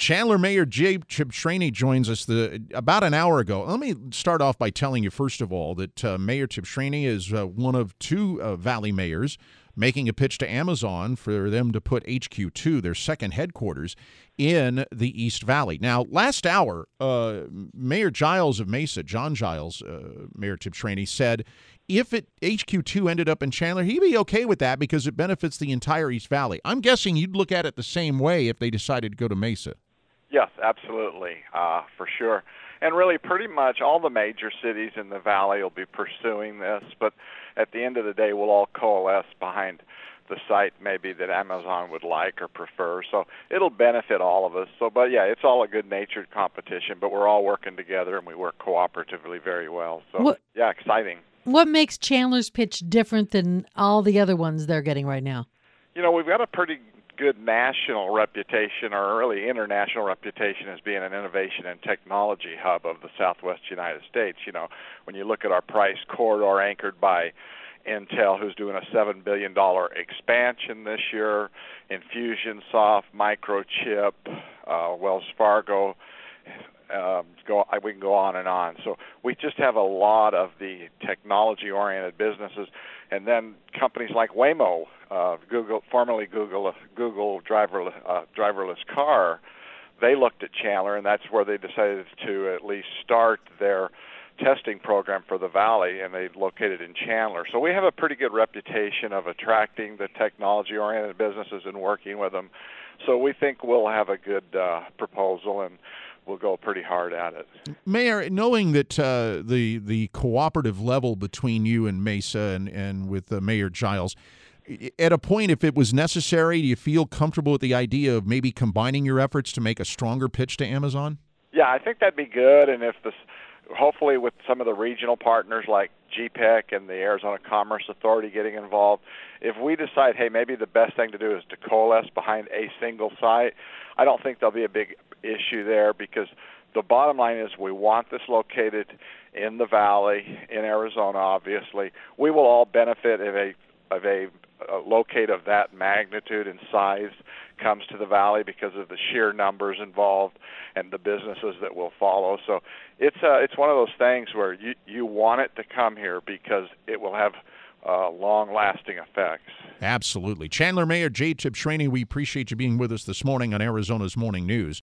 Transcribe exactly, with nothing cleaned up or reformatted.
Chandler Mayor Jay Tibshraeny joins us the, about an hour ago. Let me start off by telling you, first of all, that uh, Mayor Tibshraeny is uh, one of two uh, Valley mayors making a pitch to Amazon for them to put H Q two, their second headquarters, in the East Valley. Now, last hour, uh, Mayor Giles of Mesa, John Giles, uh, Mayor Tibshraeny, said if it H Q two ended up in Chandler, he'd be okay with that because it benefits the entire East Valley. I'm guessing you'd look at it the same way if they decided to go to Mesa. Yes, absolutely, uh, for sure. And really, pretty much all the major cities in the Valley will be pursuing this, but at the end of the day, we'll all coalesce behind the site maybe that Amazon would like or prefer. So it'll benefit all of us. So, but yeah, it's all a good-natured competition, but we're all working together and we work cooperatively very well. So, what, yeah, exciting. What makes Chandler's pitch different than all the other ones they're getting right now? You know, we've got a pretty good national reputation, or really international reputation, as being an innovation and technology hub of the Southwest United States. You know, when you look at our price corridor anchored by Intel, who's doing a seven billion dollars expansion this year, Infusionsoft, Microchip, uh, Wells Fargo, um, go, we can go on and on. So we just have a lot of the technology-oriented businesses. And then companies like Waymo, uh, Google, formerly Google, uh, Google driver, uh, driverless car, they looked at Chandler, and that's where they decided to at least start their testing program for the Valley, and they located in Chandler. So we have a pretty good reputation of attracting the technology-oriented businesses and working with them. So we think we'll have a good uh, proposal, and we'll go pretty hard at it. Mayor, knowing that uh, the the cooperative level between you and Mesa and, and with uh, Mayor Giles, at a point, if it was necessary, do you feel comfortable with the idea of maybe combining your efforts to make a stronger pitch to Amazon? Yeah, I think that'd be good, and if this, hopefully with some of the regional partners like G P E C and the Arizona Commerce Authority getting involved, if we decide, hey, maybe the best thing to do is to coalesce behind a single site, I don't think there'll be a big issue there, because the bottom line is we want this located in the Valley, in Arizona, obviously. We will all benefit if a, of a, a locate of that magnitude and size comes to the Valley because of the sheer numbers involved and the businesses that will follow. So it's uh, it's one of those things where you, you want it to come here because it will have uh, long-lasting effects. Absolutely. Chandler Mayor Jay Tibshraeny, we appreciate you being with us this morning on Arizona's Morning News.